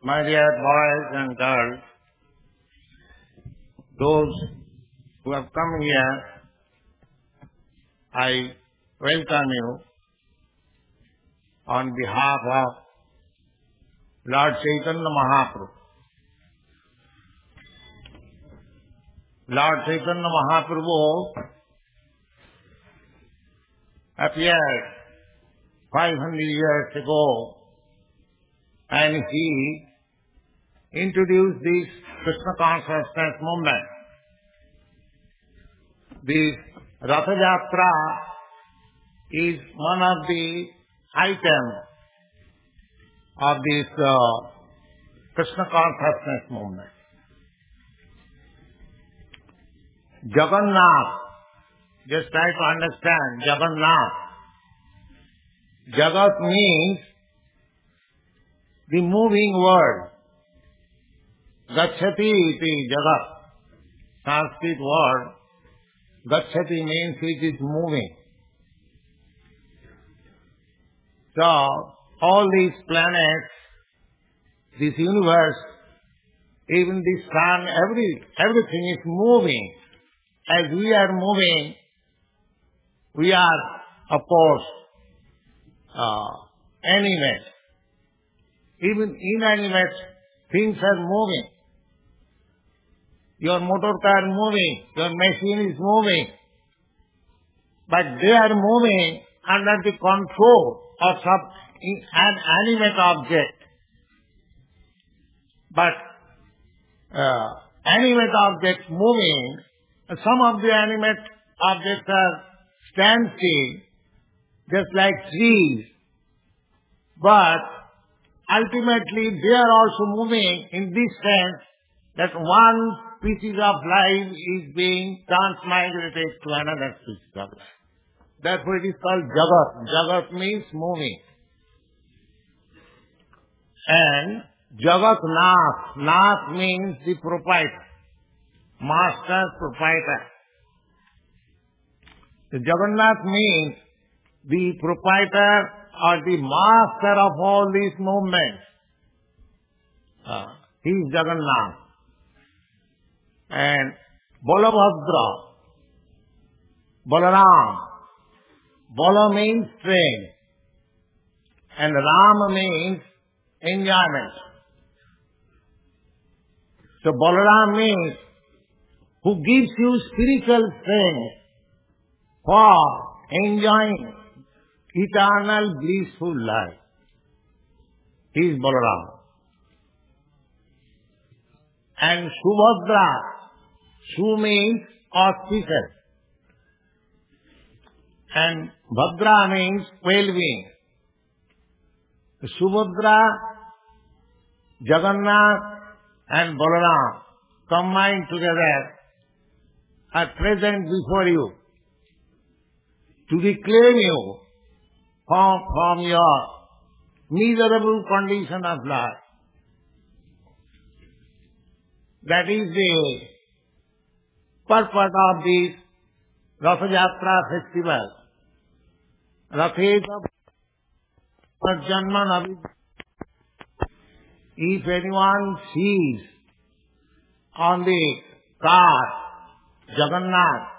My dear boys and girls, those who have come here, I welcome you on behalf of Lord Chaitanya Mahaprabhu. Lord Chaitanya Mahaprabhu appeared 500 years ago, and he introduced this Krishna consciousness movement. This Ratha Yatra is one of the items of this Krishna consciousnness movement. Jagannath, just try to understand Jagannath. Jagat means the moving world. Gacchati iti Jagat. Sanskrit word. Gacchati means which is moving. So, all these planets, this universe, even the sun, everything is moving. As we are moving, we are, of course, animate. Even inanimate things are moving. Your motor car is moving, your machine is moving. But they are moving under the control of an animate object. But animate objects moving, some of the animate objects are standstill, just like trees. But ultimately they are also moving in this sense that one species of life is being transmigrated to another species of life. Therefore it is called Jagat. Jagat means moving. And Jagat Nath. Nath means the proprietor. Master, proprietor. The Jagannath means the proprietor or the master of all these movements. He is Jagannath. And Balabhadra, Balaram. Bala means strength, and Ram means enjoyment. So Balaram means who gives you spiritual strength for enjoying eternal blissful life. He is Balaram. And Subhadra, Su means auspicious, and Bhadra means well-being. Subhadra, Jagannath and Balaram combined together are present before you to reclaim you from your miserable condition of life. That is the purpose of this Ratha Yatra festival. Ratheta Janman Abhi. If anyone sees on the cart Jagannath,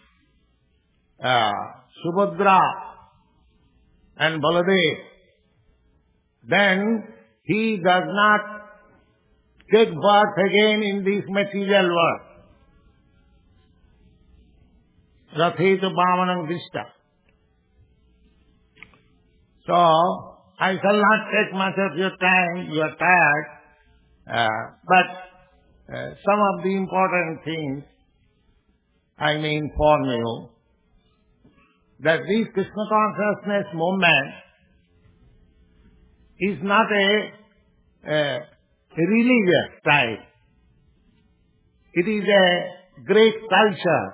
Subhadra and Baladev, then he does not take birth again in this material world. Ratheta Bhavanam Vishta. So, I shall not take much of your time, you are tired, but some of the important things I may inform you that this Krishna consciousness movement is not a religious type. It is a great culture.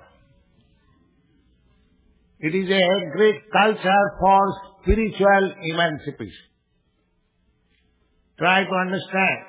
It is a great culture for spiritual emancipation. Try to understand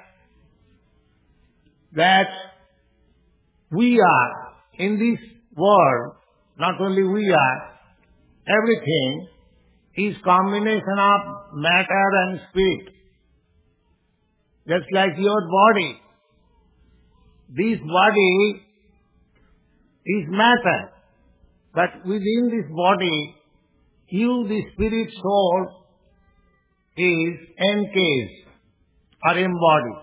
that we are in this world, not only we are, everything is combination of matter and spirit. just like your body. This body is matter, but within this body, you, the spirit soul, is encased or embodied.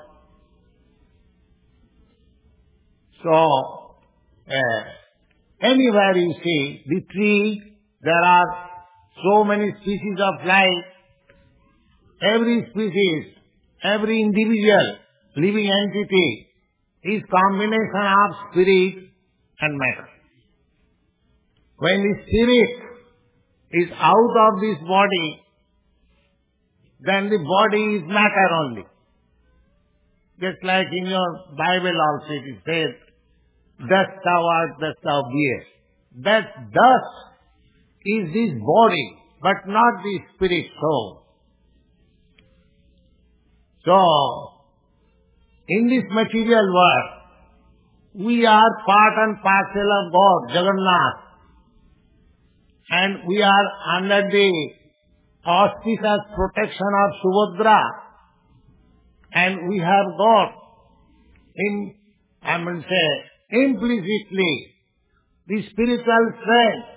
So, anywhere you see the tree, there are so many species of life. Every species, every individual living entity is combination of spirit and matter. When the spirit is out of this body, then the body is matter only. Just like in your Bible also it is said, dust thou art, dust thou beest. That dust is this body, but not the spirit soul. So, in this material world, we are part and parcel of God, Jagannath. And we are under the auspicious protection of Subhadra. And we have got, implicitly, the spiritual strength.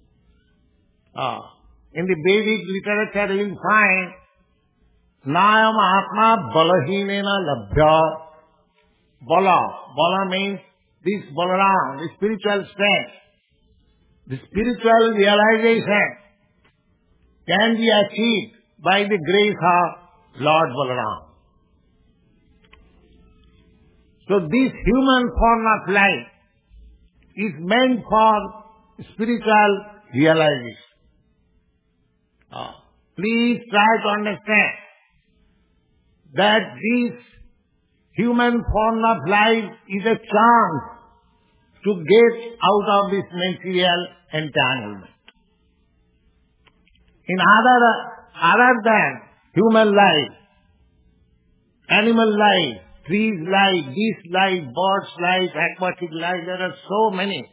In the Vedic literature you will find, Nayam Atma Balahinena Labhya. Bala means this Balaram, the spiritual strength. The spiritual realization can be achieved by the grace of Lord Balaram. So this human form of life is meant for spiritual realization. Please try to understand that this human form of life is a chance to get out of this material entanglement. In other than human life, animal life, trees life, beast life, birds life, aquatic life, there are so many,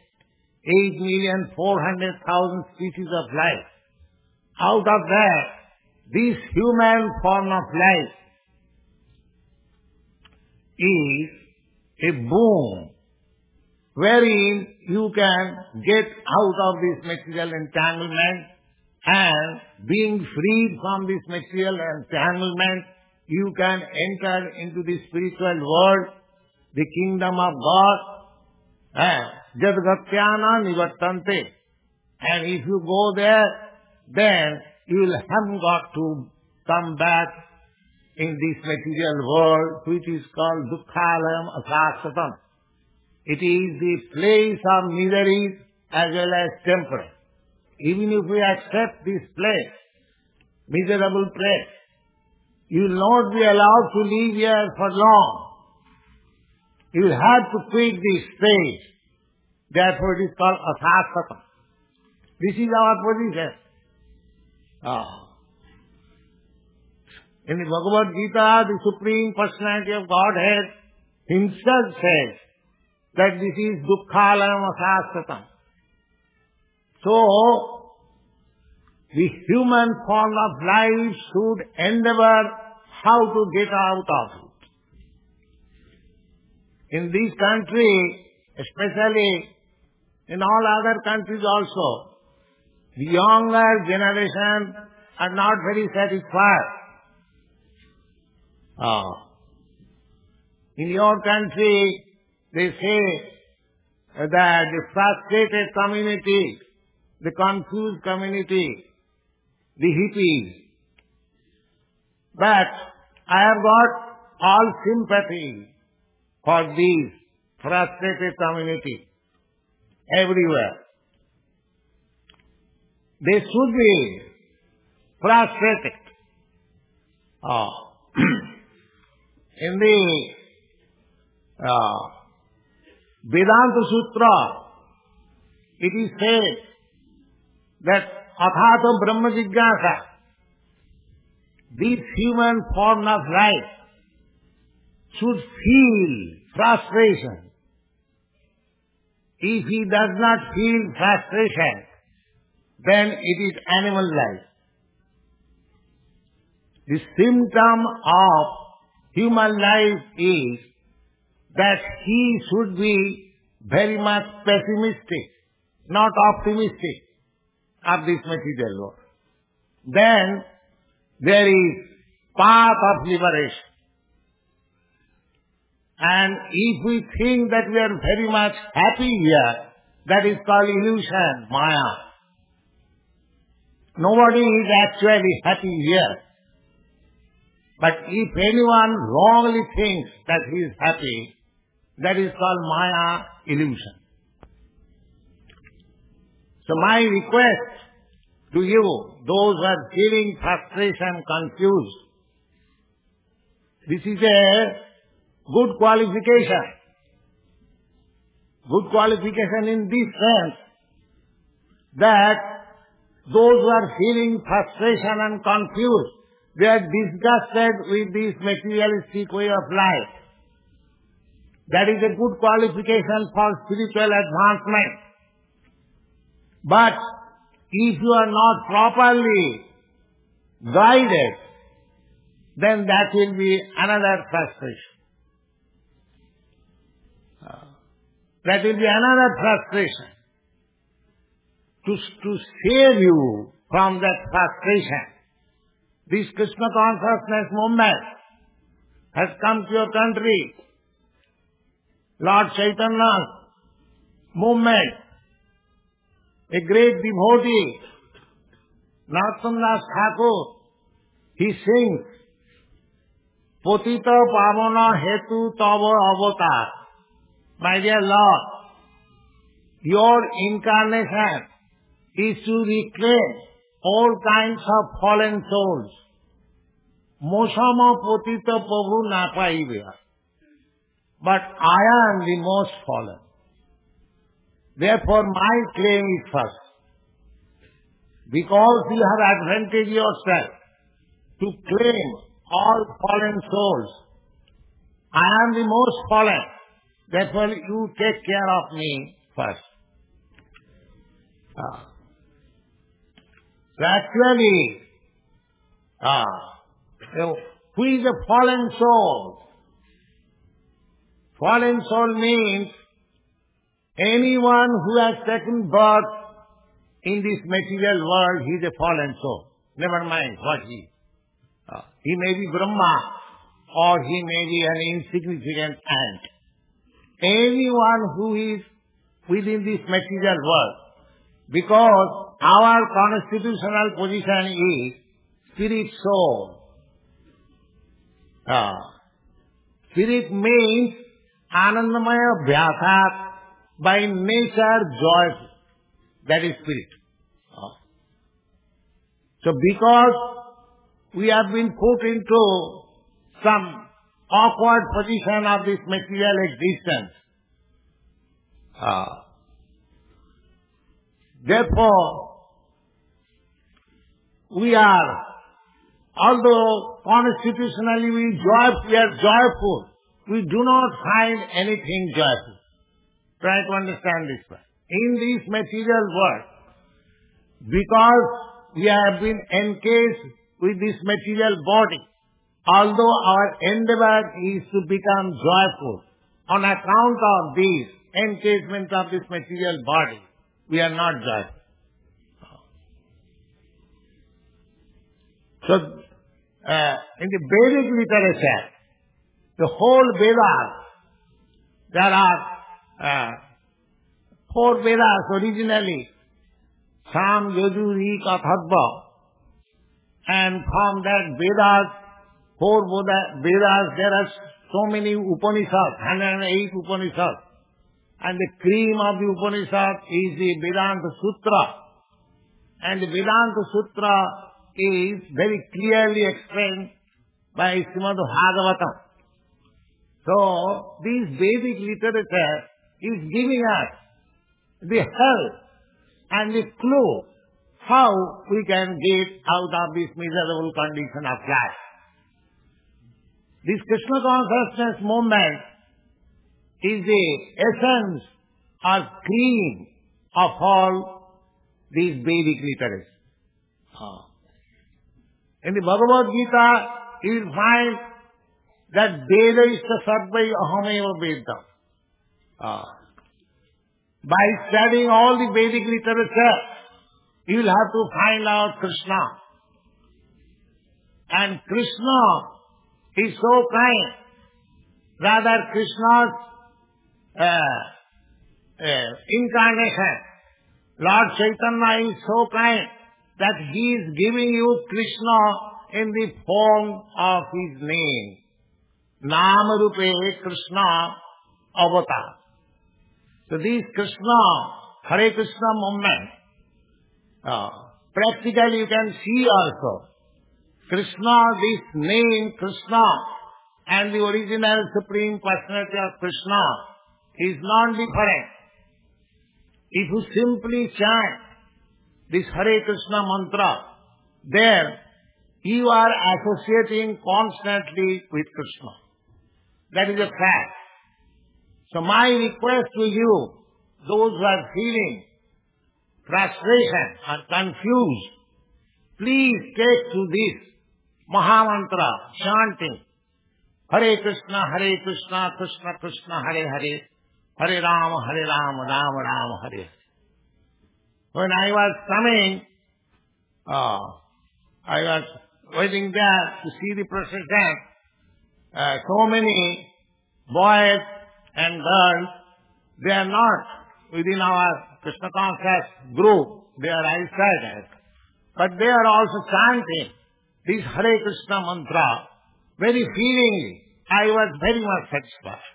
8,400,000 species of life. Out of that, this human form of life is a boon wherein you can get out of this material entanglement, and being freed from this material entanglement, you can enter into the spiritual world, the kingdom of God. Jadgatyana nivattante. And if you go there, then you will have got to come back in this material world, which is called Dukkhalayam Asashvatam. It is the place of miseries as well as temporary. Even if we accept this place, miserable place, you will not be allowed to live here for long. You will have to quit this stage. Therefore it is called Asashvatam. This is our position. In the Bhagavad Gita, the Supreme Personality of Godhead himself says that this is Dukkhalayam Asashvatam. So, the human form of life should endeavor how to get out of it. In this country, especially in all other countries also, the younger generation are not very satisfied. In your country, they say that the frustrated community, the confused community, the hippies. But I have got all sympathy for these frustrated community everywhere. They should be frustrated. In the Vedanta Sutra, it is said that Athato Brahma Jigyasa, this human form of life, should feel frustration. If he does not feel frustration, then it is animal life. The symptom of human life is that he should be very much pessimistic, not optimistic of this material world. Then there is path of liberation. And if we think that we are very much happy here, that is called illusion, Maya. Nobody is actually happy here. But if anyone wrongly thinks that he is happy, that is called Maya, illusion. So my request to you, those who are feeling frustration, confused, this is a good qualification. Good qualification in this sense that those who are feeling frustration and confused, they are disgusted with this materialistic way of life. That is a good qualification for spiritual advancement. But if you are not properly guided, then that will be another frustration. That will be another frustration. To save you from that frustration, this Krishna consciousness movement has come to your country. Lord Chaitanya's movement, a great devotee, Narottam Das Thakur, he sings, Patita Pavana Hetu Tava Avatar. My dear Lord, your incarnation is to reclaim all kinds of fallen souls. Mosama Patita Prabhu Napaiva. But I am the most fallen. Therefore my claim is first. Because you have advantage yourself to claim all fallen souls. I am the most fallen. Therefore you take care of me first. So actually, who is a fallen soul? Fallen soul means anyone who has taken birth in this material world, he is a fallen soul. Never mind what he is. He may be Brahma or he may be an insignificant ant. Anyone who is within this material world, because our constitutional position is spirit soul. Spirit means Anandamaya Vyasat, by nature joyful. That is spirit. So because we have been put into some awkward position of this material existence, therefore we are, although constitutionally we are joyful, we do not find anything joyful. Try to understand this one. In this material world, because we have been encased with this material body, although our endeavor is to become joyful, on account of this encasement of this material body, we are not joyful. So, in the Vedic literature, the whole Vedas, there are 4 Vedas originally, Sam, Yajur, Rik, Atharva, and from that Vedas, 4 Vedas, there are so many Upanishads, 108 Upanishads. And the cream of the Upanishad is the Vedanta Sutra. And the Vedanta Sutra is very clearly explained by Srimad Bhagavatam. So, this Vedic literature is giving us the help and the clue how we can get out of this miserable condition of life. This Krishna consciousness movement is the essence or cream of all these Vedic literature. In the Bhagavad Gita, you will find that Veda is the Sarvai Ahameva Vedam. By studying all the Vedic literature, you will have to find out Krishna. And Krishna is so kind. Rather, Krishna's incarnation, Lord Chaitanya is so kind that he is giving you Krishna in the form of his name. Namarupe Krishna Avatar. So this Krishna, Hare Krishna movement, practically you can see also, Krishna, this name Krishna and the original Supreme Personality of Krishna is non-different. If you simply chant this Hare Krishna mantra, there you are associating constantly with Krishna. That is a fact. So my request to you, those who are feeling frustration or confused, please take to this Mahamantra, chanting Hare Krishna, Krishna Krishna, Hare Hare, Hare Rama, Rama Rama, Hare Hare. When I was coming, I was waiting there to see the procession. So many boys and girls, they are not within our Krishna conscious group. They are outside. But they are also chanting this Hare Krishna mantra very feelingly. I was very much satisfied.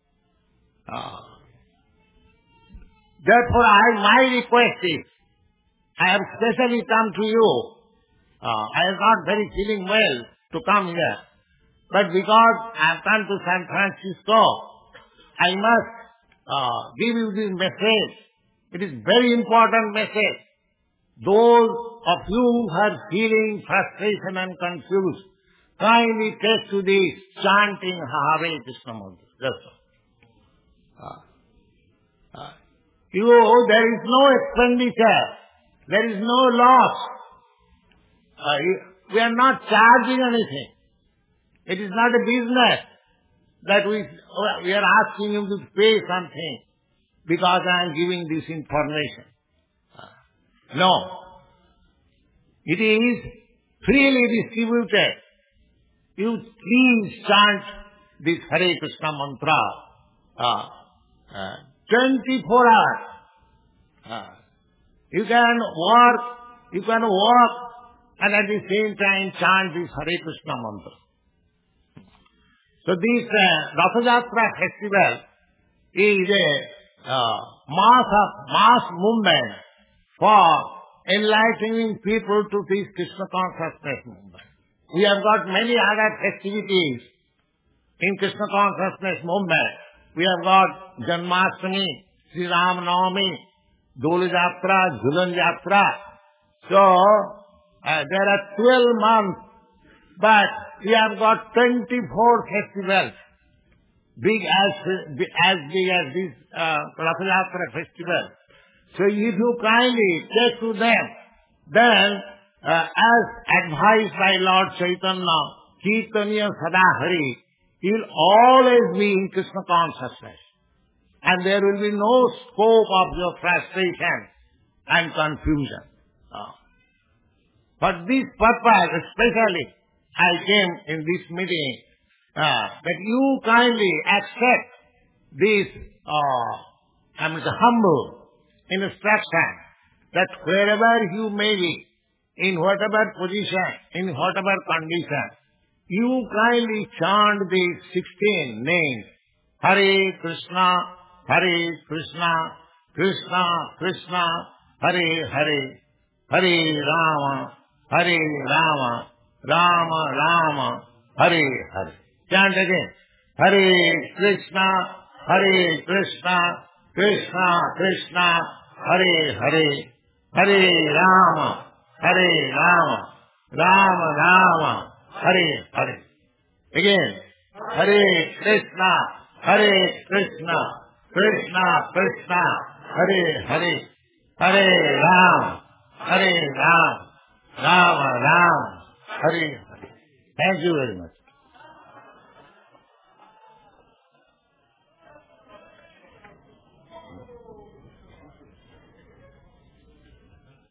Therefore, my request is, I have specially come to you. I am not very feeling well to come here. But because I have come to San Francisco, I must give you this message. It is very important message. Those of you who are feeling frustration and confused, kindly take to this chanting Hare Krishna mantra. That's all. There is no expenditure. There is no loss. We are not charging anything. It is not a business that we are asking you to pay something because I am giving this information. No. It is freely distributed. You please chant this Hare Krishna mantra 24 hours. You can walk and at the same time chant this Hare Krishna mantra. So this Ratha Yatra festival is a mass movement for enlightening people to this Krishna consciousness movement. We have got many other festivities in Krishna consciousness movement. We have got Janmashtami, Sri Ram Navami, Dol Yatra, Jhulan Yatra. So there are 12 months, but we have got 24 festivals, as big as this Ratha Yatra festival. So if you kindly take to them, then as advised by Lord Chaitanya, Kirtaniya Sadahari, you will always be in Krishna consciousness. And there will be no scope of your frustration and confusion. For this purpose, especially, I came in this meeting, that you kindly accept this humble instruction that wherever you may be, in whatever position, in whatever condition, you kindly chant these 16 names. Hare Krishna, Krishna Krishna, Hare Hare, Hare Rama, Rama Rama, Hare Hare. Chant again. Hare Krishna, Krishna Krishna, Hare Hare, Hare Rama, Rama, Hare Hare. Again. Hare Krishna, Krishna Krishna, Hare Hare, Hare Rama, Rama, Hare Hare. Thank you very much.